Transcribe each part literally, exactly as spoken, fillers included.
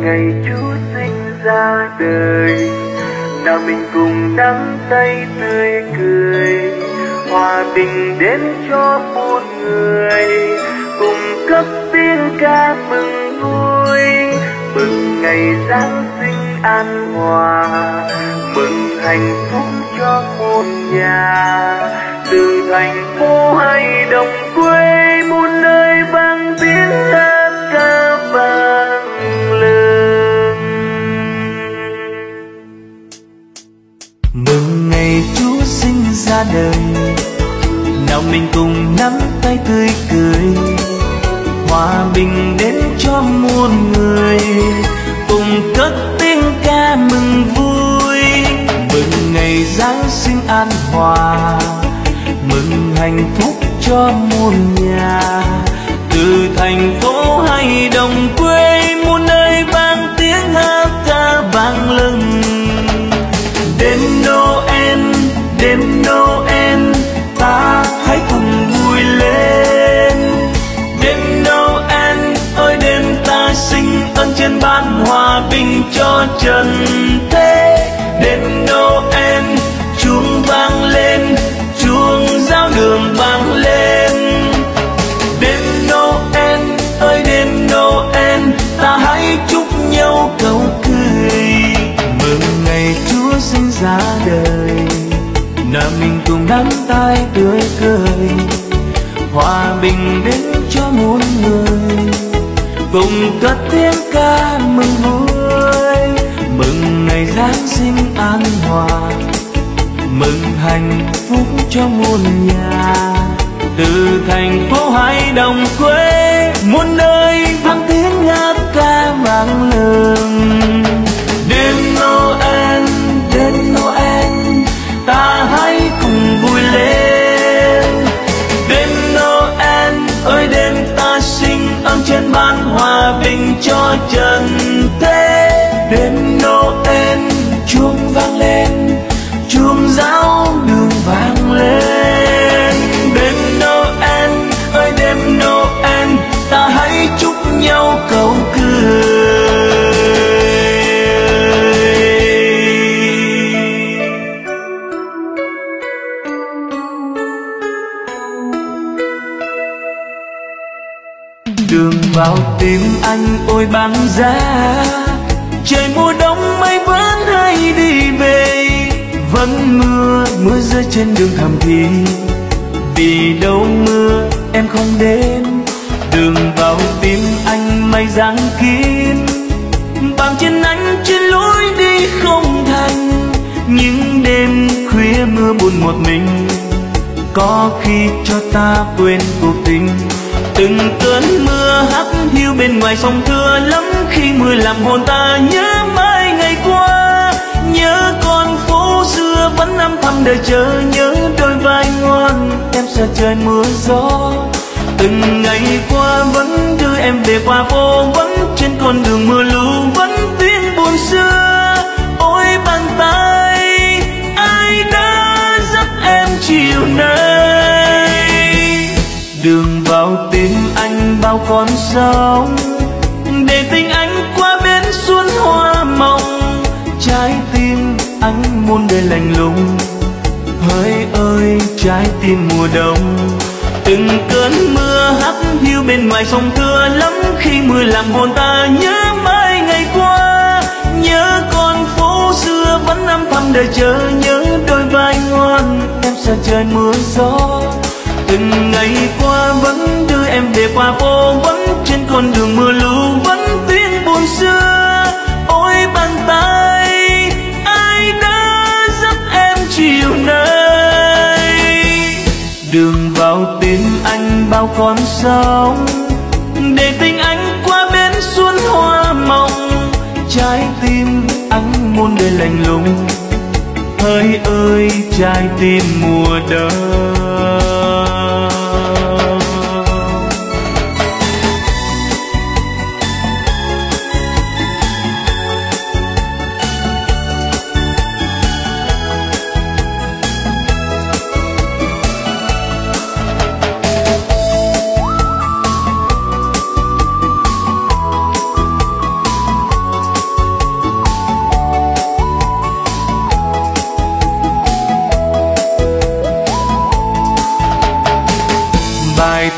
ngày Chúa sinh ra đời, nào mình cùng nắm tay tươi cười, hòa bình đến cho muôn người, cùng cất tiếng ca mừng vui, mừng ngày Giáng sinh an hòa, mừng hạnh phúc cho muôn nhà. Từ thành phố hay đồng quê, muôn nơi vang tiếng hát ca vang lên. Mừng ngày Chúa sinh ra đời, nào mình cùng nắm tay tươi cười, hòa bình đến cho muôn người, cùng cất tiếng ca mừng vui. Mừng ngày Giáng sinh an hòa, mừng hạnh phúc cho muôn nhà. Từ thành phố hay đồng quê, muôn nơi vang tiếng hát ca vang lừng. Đêm Noel, đêm Noel, ta hãy cùng vui lên. Đêm Noel ơi đêm ta sinh ơn trên ban hòa bình cho trần thế. Đêm Noel chuông vang lên, chuông giao đường vang lên. Đêm Noel ơi đêm Noel, ta hãy chúc nhau câu cười. Mừng ngày Chúa sinh ra đời, nào mình cùng nắm tay tươi cười, hòa bình đến cho muôn người, cùng cất tiếng ca mừng vui. Mừng ngày Giáng sinh an hòa, mừng hạnh phúc cho muôn nhà. Từ thành phố hay đồng quê, muôn nơi vang tiếng hát ca vang lừng. Đêm Noel, đêm Noel, ta hãy cùng vui lên. Đêm Noel ơi đêm ta sinh ơn trên ban hòa bình cho trần thế. Đêm Noel chuông vang lên, chuông giáo đường vang lên. Đêm Noel ơi đêm Noel, ta hãy chúc nhau câu cười. Đường vào tim anh ôi băng giá, trời mùa đông mây vẫn hay đi về. Vẫn mưa, mưa rơi trên đường thầm thì, vì đâu mưa em không đến. Đường vào tim anh mây giăng kín, bám trên anh trên lối đi không thành. Những đêm khuya mưa buồn một mình, có khi cho ta quên cuộc tình. Từng cơn mưa hắt hiu bên ngoài sông thưa lắm, khi mưa làm hồn ta nhớ mãi ngày qua. Nhớ con phố xưa vẫn âm thầm đợi chờ, nhớ đôi vai ngoan em sợ trời mưa gió. Từng ngày qua vẫn đưa em về qua phố, vẫn trên con đường mưa lũ, vẫn tiếng buồn xưa. Ôi bàn tay ai đã dắt em chiều nay. Đường vào tim anh bao con sóng, để tình anh qua bên xuân hoa mộng. Trái tim anh muôn đời lạnh lùng, hỡi ơi trái tim mùa đông. Từng cơn mưa hắt hiu bên ngoài sông thưa lắm, khi mưa làm hồn ta nhớ mãi ngày qua. Nhớ con phố xưa vẫn âm thầm đợi chờ, nhớ đôi vai ngoan em sợ trời mưa gió. Từng ngày qua vẫn đưa em về qua phố, vẫn trên con đường mưa lũ, vẫn tiếng buồn xưa. Ôi bàn tay ai đã dắt em chiều nay. Đường vào tim anh bao con sóng, để tình anh qua bên xuân hoa mộng. Trái tim anh muôn đời lạnh lùng, hỡi ơi trái tim mùa đông.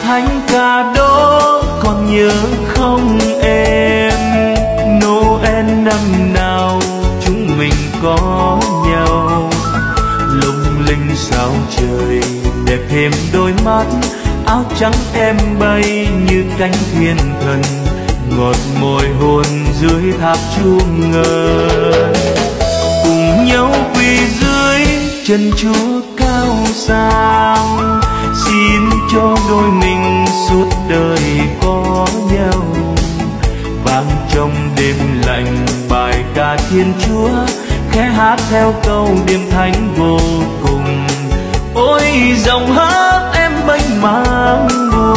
thánh ca đó còn nhớ không em? Noel năm nào chúng mình có nhau, lung linh sao trời đẹp thêm đôi mắt, áo trắng em bay như cánh thiên thần, ngọt môi hôn dưới tháp chuông ngân. Cùng nhau quỳ dưới chân Chúa cao sang, xin cho đôi mình suốt đời có nhau. Vang trong đêm lạnh bài ca Thiên Chúa, khẽ hát theo câu đêm thánh vô cùng. Ôi giọng hát em mênh mang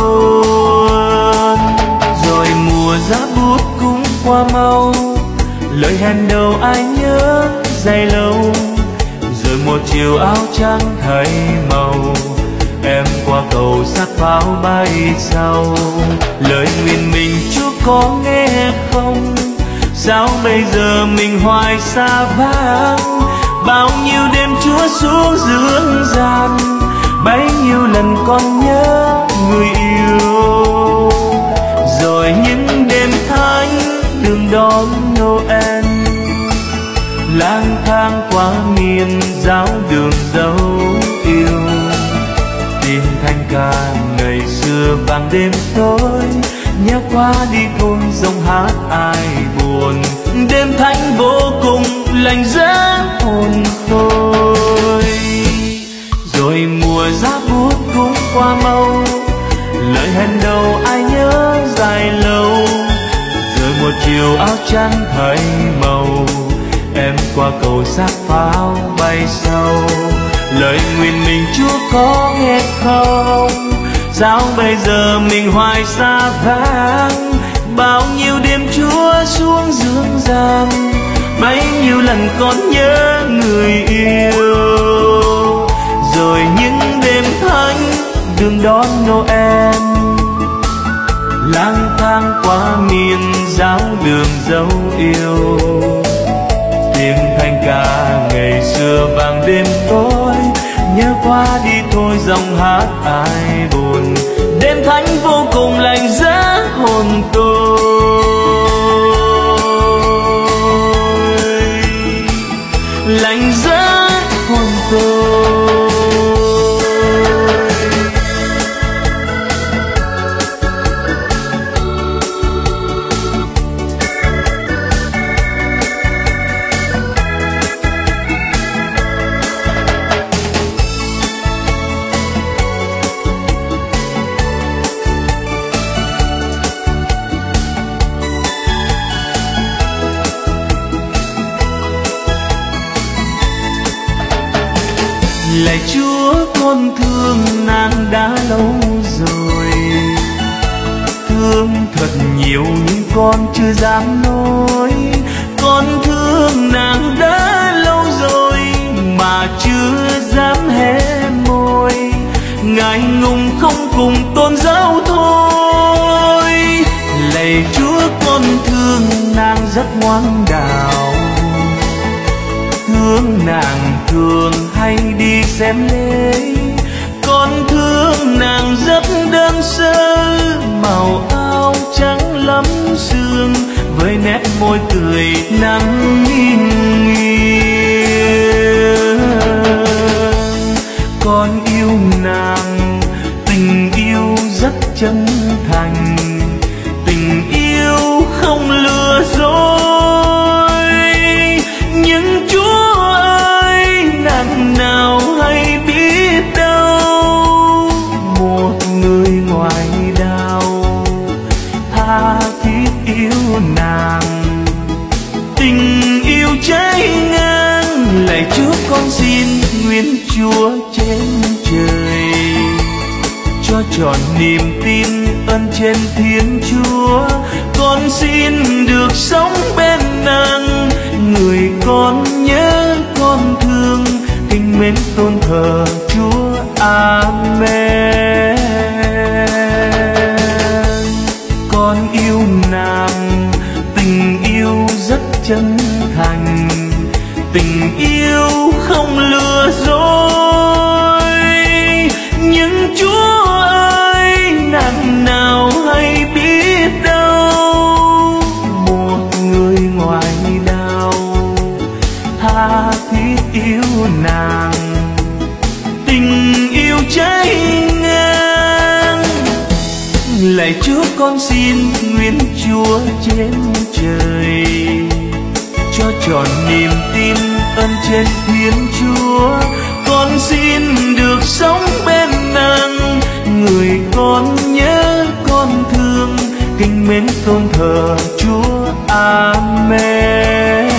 buồn, rồi mùa giá bút cũng qua mau, lời hẹn đầu ai nhớ dài lâu. Rồi một chiều áo trắng thay màu, em qua cầu sát pháo bay sau. Lời nguyện mình Chúa có nghe không? Sao bây giờ mình hoài xa vắng? Bao nhiêu đêm Chúa xuống dương gian, bấy nhiêu lần con nhớ người yêu. Rồi những đêm thánh đường đón Noel, lang thang qua miền giáo đường dấu yêu. Tin thanh ca ngày xưa vang đêm tối, nhớ qua đi thôi dòng hát ai buồn. Đêm thánh vô cùng lạnh giá hồn tôi. Rồi mùa giá bút cũng qua mau, lời hẹn đầu ai nhớ dài lâu. Rồi một chiều áo trắng thay màu, em qua cầu sát pháo bay sau. Lời nguyện mình Chúa có nghe không? Sao bây giờ mình hoài xa vắng? Bao nhiêu đêm Chúa xuống dương gian, bấy nhiêu lần con nhớ người yêu. Rồi những đêm thánh đường đón Noel, lang thang qua miền giáo đường dấu yêu. Tiếng thanh ca ngày xưa vang đêm tối, nhớ qua đi thôi dòng hát ai buồn. Đêm thánh vô cùng lạnh giá hồn tôi, lạnh giá hồn tôi. Lạy Chúa con thương nàng đã lâu rồi, thương thật nhiều nhưng con chưa dám nói. Con thương nàng đã lâu rồi mà chưa dám hé môi, ngại ngùng không cùng tôn giáo thôi. Lạy Chúa con thương nàng rất ngoan đạo, thương nàng thường hay đi xem lễ. Con thương nàng rất đơn sơ, màu áo trắng lắm sương, với nét môi cười nắng nghiêng. Con yêu nàng, tình yêu rất chân thành, tình yêu không lừa dối. Nhưng Chúa ơi, nàng nào hay biết đâu, một người ngoài đào tha thiết yêu nàng, tình yêu cháy ngang. Lạy Chúa con xin nguyện Chúa trên trời cho tròn niềm tin ơn trên Thiên Chúa. Con xin được sống bên nàng, người con nhớ con thương, kính mến tôn thờ Chúa. Amen. Con yêu nàng, tình yêu rất chân thành, tình yêu không lừa dối. Nhưng Chúa ơi, nàng trước con xin nguyện Chúa trên trời cho tròn niềm tin ơn trên Thiên Chúa. Con xin được sống bên nàng người con nhớ con thương, kính mến tôn thờ Chúa. Amen.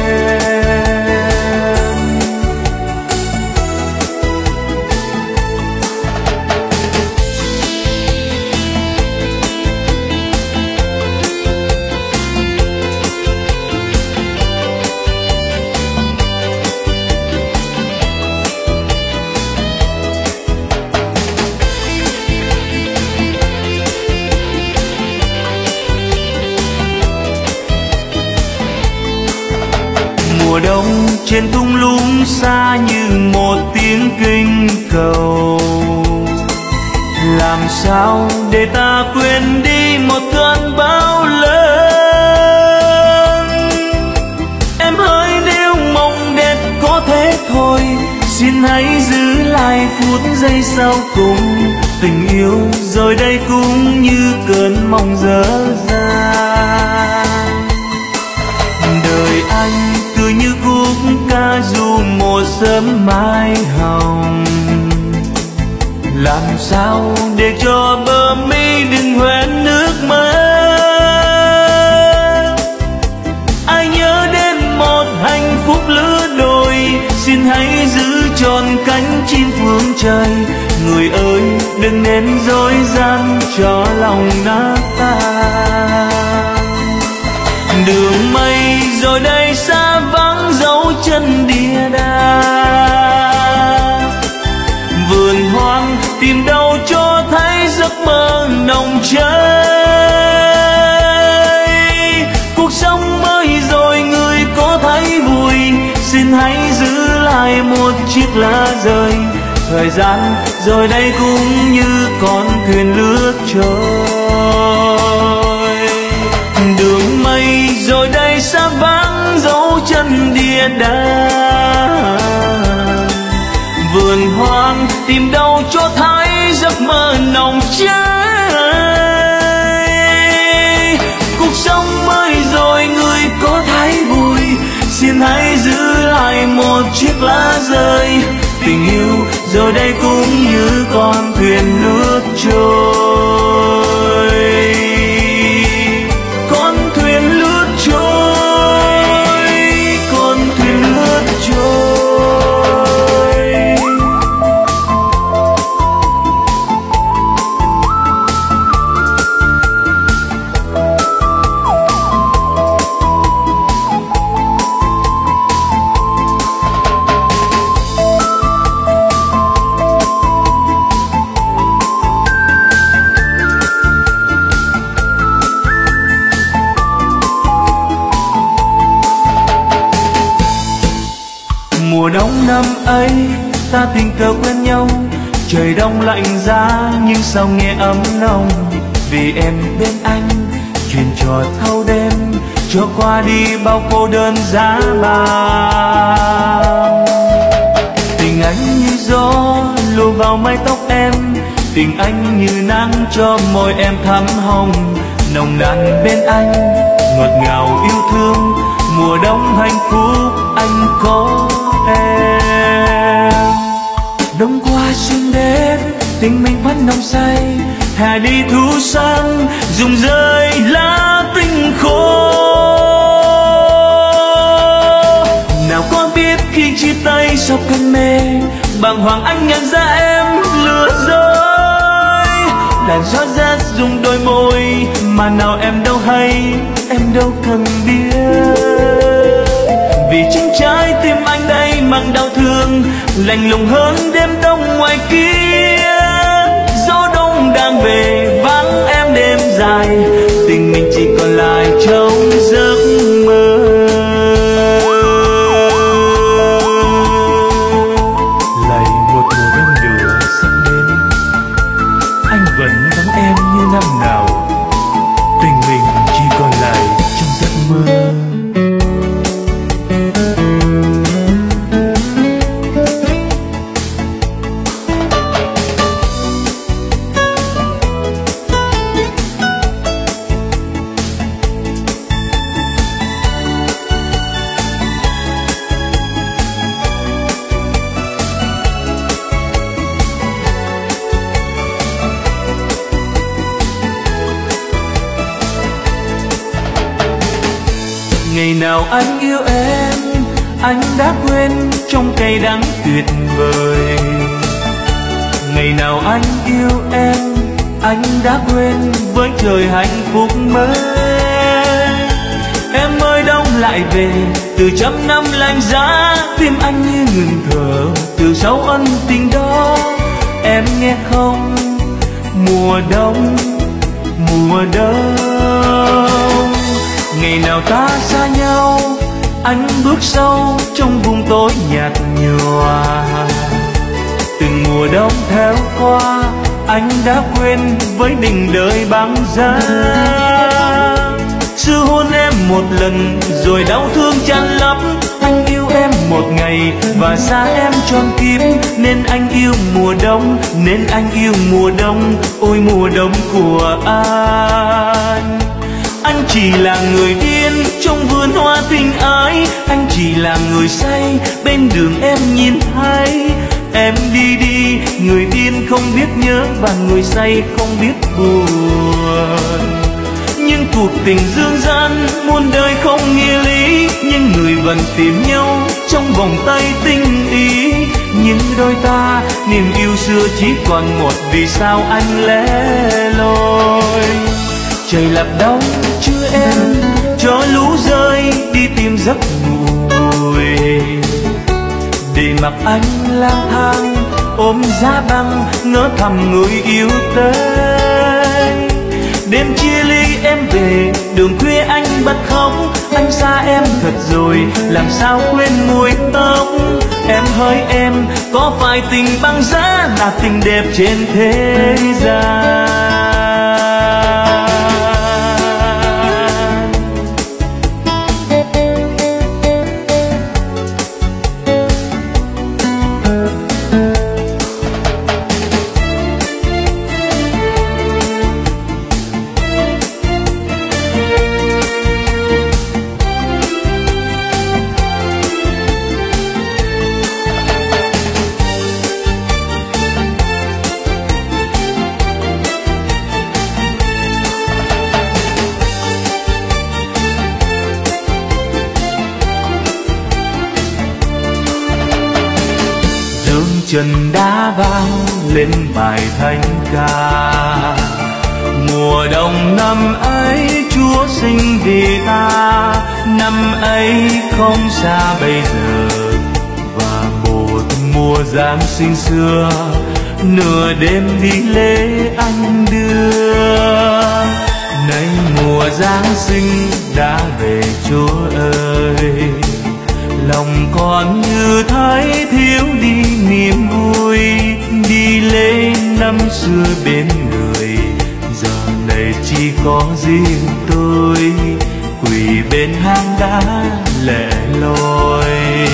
Mùa đông trên thung lũng xa như một tiếng kinh cầu, làm sao để ta quên đi một cơn bão lớn. Em ơi nếu mong đẹp có thế thôi, xin hãy giữ lại phút giây sau cùng. Tình yêu rồi đây cũng như cơn mong dở dang. Đời anh cứ như khúc ca ru mùa sớm mai hồng, làm sao để cho bờ mi đừng hoen nước mắt. Ai nhớ đến một hạnh phúc lứa đôi, xin hãy giữ trọn cánh chim phương trời. Người ơi đừng nên dối gian cho lòng nát tan. Đường mây rồi đây xa vắng dấu chân địa đàng, vườn hoang tìm đâu cho thấy giấc mơ nồng cháy. Cuộc sống mới rồi người có thấy vui, xin hãy giữ lại một chiếc lá rơi. Thời gian rồi đây cũng như con thuyền lướt trôi. Đường mây rồi đây xa vắng dấu chân địa đàng, vườn hoang tìm đâu cho thấy giấc mơ nồng cháy. Cuộc sống mới rồi người có thấy vui, xin hãy giữ lại một chiếc lá rơi. Tình yêu rồi đây cũng như con thuyền lướt trôi, con thuyền lướt trôi, con thuyền lướt trôi. Mùa đông năm ấy ta tình cờ quen nhau, trời đông lạnh giá nhưng sao nghe ấm nồng. Vì em bên anh chuyện trò thâu đêm, cho qua đi bao cô đơn giá băng. Tình anh như gió lùa vào mái tóc em, tình anh như nắng cho môi em thắm hồng. Nồng nàn bên anh ngọt ngào yêu thương, mùa đông hạnh phúc anh có em. Đông qua xuân đến tình mình vẫn nồng say, hè đi thu sang rụng rơi lá tinh khô. Nào có biết khi chia tay sau cơn mê, bàng hoàng anh nhận ra em lừa dối. Đàn gió rét rung đôi môi mà nào em đâu hay, em đâu cần biết. Vì chính trái tim anh đây mang đau thương, lạnh lùng hơn đêm đông ngoài kia. Gió đông đang về vắng em đêm dài, tình mình chỉ còn lại trong giấc mơ. Lạy một mùa đông lửa sắp đến, anh vẫn vắng em như năm nào, tình mình chỉ còn lại trong giấc mơ. Ngày nào anh yêu em, anh đã quên trong cay đắng tuyệt vời. Ngày nào anh yêu em, anh đã quên với trời hạnh phúc mới. Em ơi đông lại về từ trăm năm lạnh giá, tim anh như ngừng thở từ sau ân tình đó. Em nghe không, mùa đông, mùa đông. Ngày nào ta xa nhau, anh bước sâu trong vùng tối nhạt nhòa. Từng mùa đông theo qua, anh đã quên với đình đời băng giá. Xưa hôn em một lần rồi đau thương chan lấp. Anh yêu em một ngày và xa em tròn kiếp. Nên anh yêu mùa đông, nên anh yêu mùa đông. Ôi mùa đông của anh. Anh chỉ là người điên trong vườn hoa tình ái. Anh chỉ là người say bên đường em nhìn thấy. Em đi đi, người điên không biết nhớ và người say không biết buồn. Nhưng cuộc tình dương gian muôn đời không nghĩa lý, nhưng người vẫn tìm nhau trong vòng tay tình ý. Nhưng đôi ta niềm yêu xưa chỉ còn một, vì sao anh lẻ loi. Trời lập đông chưa em, cho lũ rơi đi tìm giấc ngủ vui. Để mặc anh lang thang ôm giá băng, ngỡ thầm người yêu tới. Đêm chia ly em về đường khuya anh bật khóc. Anh xa em thật rồi làm sao quên mùi tóc. Em hỡi em, có phải tình băng giá là tình đẹp trên thế gian. Chân đá vang lên bài thánh ca. Mùa đông năm ấy Chúa sinh vì ta, năm ấy không xa bây giờ. Và một mùa Giáng sinh xưa, nửa đêm đi lễ anh đưa. Nay mùa Giáng sinh đã về Chúa ơi, lòng còn như thấy thiếu đi niềm vui. Đi lễ năm xưa bên người, giờ này chỉ có riêng tôi quỳ bên hang đá lẻ loi.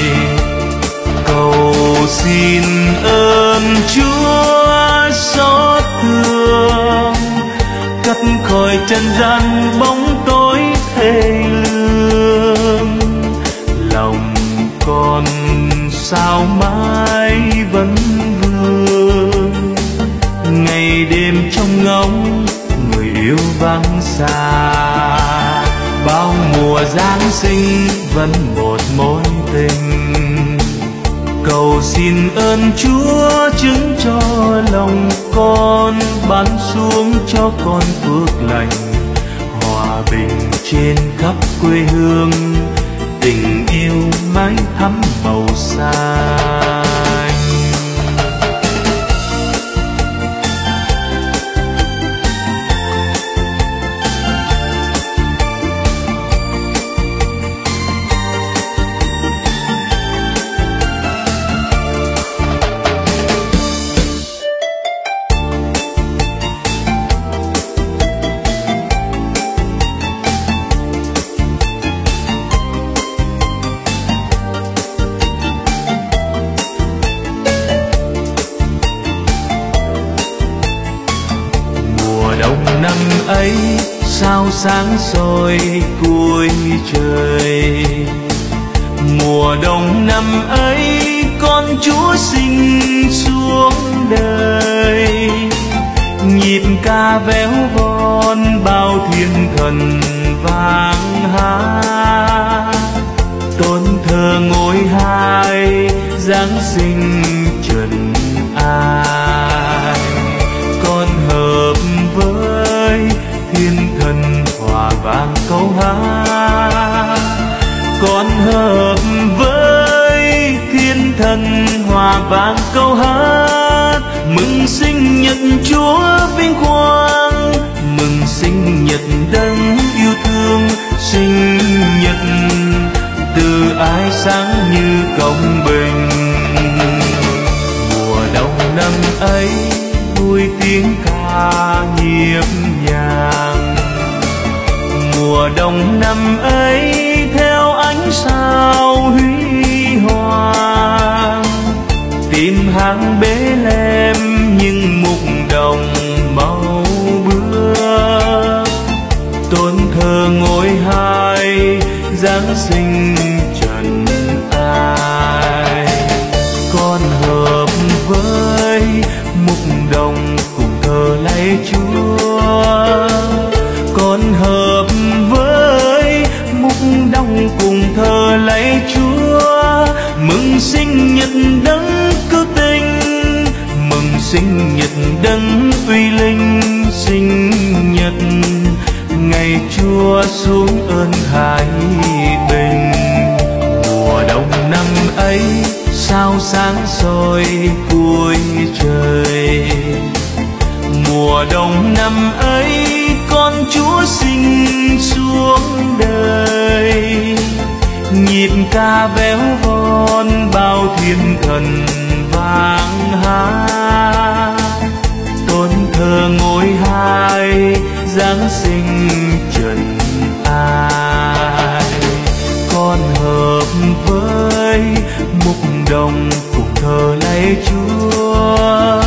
Cầu xin ơn Chúa xót thương, cất khỏi trần gian bóng tối thê lương. Lòng còn sao mãi vẫn vương, ngày đêm trong ngóng người yêu vắng xa. Bao mùa Giáng sinh vẫn một mối tình, cầu xin ơn Chúa chứng cho lòng con, ban xuống cho con phước lành, hòa bình trên khắp quê hương, tình yêu mãi thắm màu xanh. Ấy sao sáng soi cuối trời, mùa đông năm ấy con Chúa sinh xuống đời. Nhịp ca véo von bao thiên thần vang hát, Giáng sinh trần ai. Con hợp với thiên thần hòa vang câu hát, con hợp với thiên thần hòa vang câu hát. Mừng sinh nhật Chúa vinh quang, mừng sinh nhật đấng yêu thương. Sinh nhật từ ái sáng như công bình. Mùa đông năm ấy vui tiếng ca nhịp nhàng, mùa đông năm ấy theo ánh sao huy hoàng. Tìm hàng Bê-lêm nhưng mục đồng màu bước, tôn thờ ngôi hai Giáng sinh trần ai. Con hợp với mục đồng cùng thờ lạy Chúa, con hợp với mục đồng cùng thờ lạy Chúa. Mừng sinh nhật đấng cứu tinh, mừng sinh nhật đấng uy linh. Sinh nhật ngày Chúa xuống ơn thái bình. Mùa đông năm ấy sao sáng soi cuối trời, mùa đông năm ấy con Chúa sinh xuống đời. Nhịp ca véo von bao thiên thần vang hát, tôn thờ ngôi hai Giáng sinh trần ai. Con hợp với mục đồng cùng thờ lạy Chúa,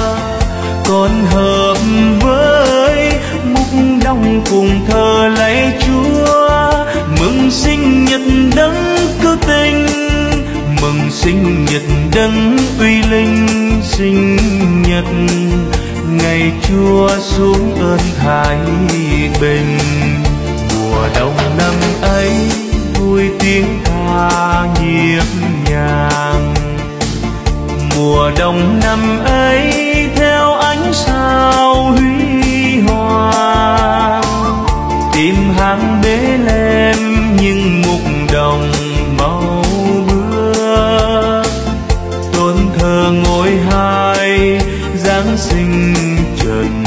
con hợp với mục đồng cùng thờ lạy Chúa. Mừng sinh nhật đấng cứu tinh, mừng sinh nhật đấng uy linh. Sinh nhật ngày Chúa xuống ơn thái bình. Mùa đông năm ấy vui tiếng ca nhịp nhàng, mùa đông năm ấy theo ánh sao huy hoàng. Tìm hàng Bê-lêm nhưng mục đồng màu bước, tôn thờ ngôi hai Giáng sinh trần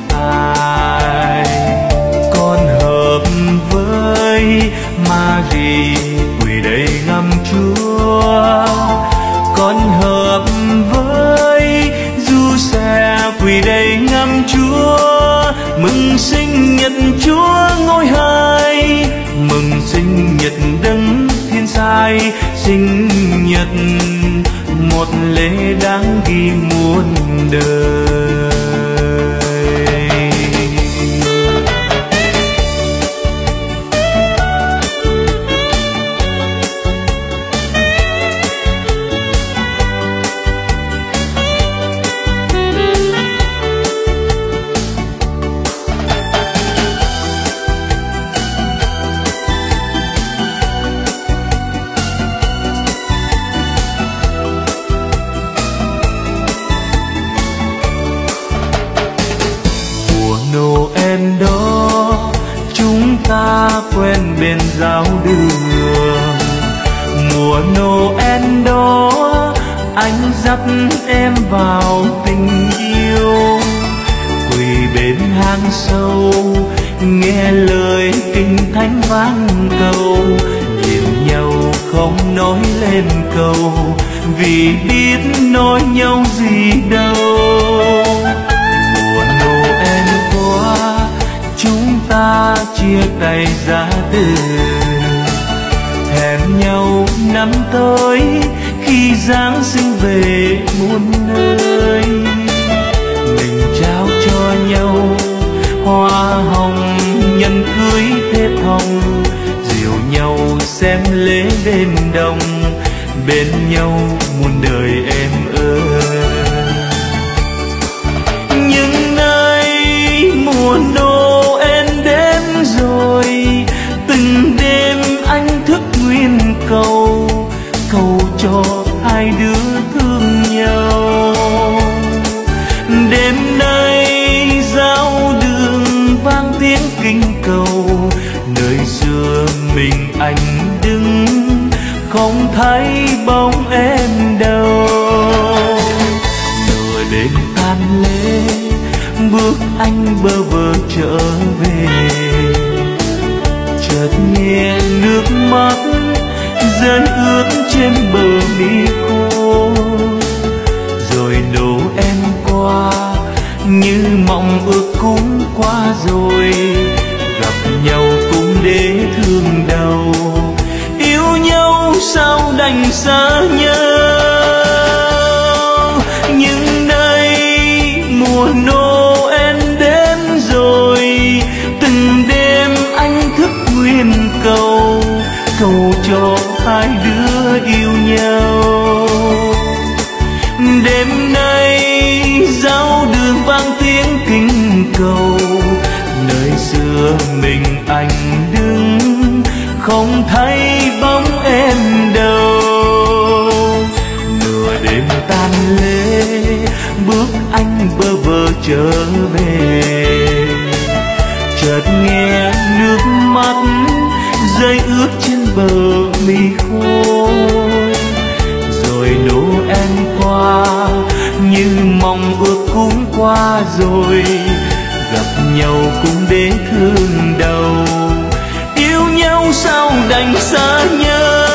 ai. Con hợp với Mary quỳ đầy ngắm Chúa, con hợp với Giuse quỳ đầy ngắm Chúa. Mừng sinh nhật Chúa ngôi hai, mừng sinh nhật đấng thiên sai. Sinh nhật một lễ đáng ghi muôn đời. Ta quen bên giáo đường, mùa Noel đó anh dắt em vào tình yêu. Quỳ bên hang sâu nghe lời kinh thánh vang cầu, nhìn nhau không nói lên câu vì biết nói nhau gì đâu. Mùa Noel qua chúng ta chia tay ra từ, hẹn nhau năm tới khi Giáng sinh về muôn nơi. Mình trao cho nhau hoa hồng nhân cưới thế thông, dìu nhau xem lễ đền đồng, bên nhau muôn đời em ơi. Nhưng nay mùa Noel đến rồi, từng đêm anh thức nguyên cầu, cầu cho hai đứa thương bơ vơ trở về. Chợt nghe nước mắt rơi ướt trên bờ mi khô, rồi đổ em qua như mộng ước cũng qua rồi. Gặp nhau cũng để thương đau, yêu nhau sao đành xa nhau. Nhưng nay mùa Noel đến rồi, từng đêm anh thức nguyện cầu, cầu cho hai đứa yêu nhau. Đêm nay giao đường vang tiếng kinh cầu, nơi xưa mình anh đứng không thấy bóng em đâu. Nửa đêm tan lễ bước anh bơ vơ trở về. Chợt nghe nước mắt rơi ướt trên bờ mi khô, rồi Noel qua như mong ước cũng qua rồi. Gặp nhau cũng để thương đau, yêu nhau sao đành xa nhau.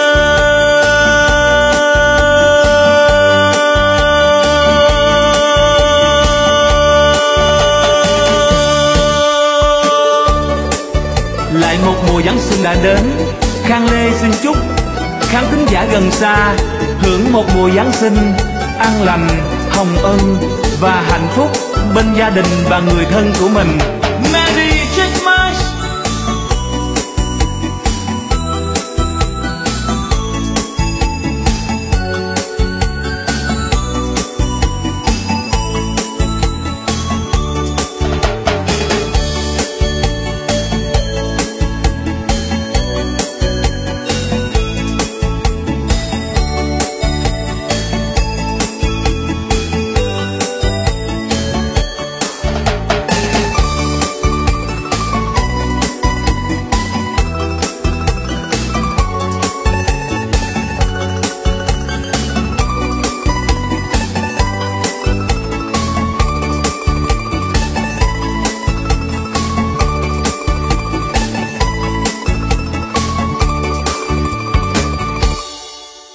Lại một mùa Giáng sinh đã đến, Khang Lê xin chúc khán thính giả gần xa hưởng một mùa Giáng sinh an lành, hồng ân và hạnh phúc bên gia đình và người thân của mình.